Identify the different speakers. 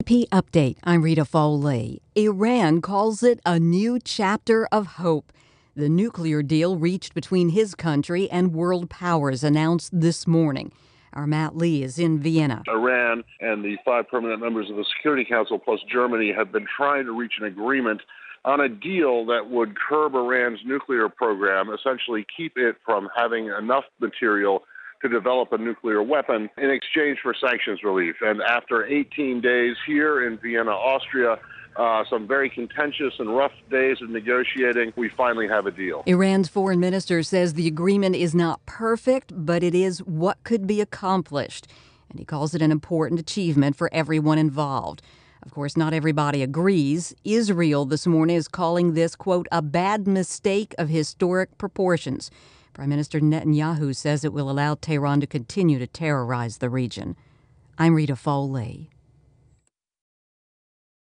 Speaker 1: AP Update. I'm Rita Foley. Iran calls it a new chapter of hope. The nuclear deal reached between his country and world powers announced this morning. Our Matt Lee is in Vienna.
Speaker 2: Iran and the 5 permanent members of the Security Council plus Germany have been trying to reach an agreement on a deal that would curb Iran's nuclear program, essentially keep it from having enough material to develop a nuclear weapon in exchange for sanctions relief. And after 18 days here in Vienna, Austria, some very contentious and rough days of negotiating, we finally have a deal.
Speaker 1: Iran's foreign minister says the agreement is not perfect, but it is what could be accomplished. And he calls it an important achievement for everyone involved. Of course, not everybody agrees. Israel this morning is calling this, quote, a bad mistake of historic proportions. Prime Minister Netanyahu says it will allow Tehran to continue to terrorize the region. I'm Rita Foley.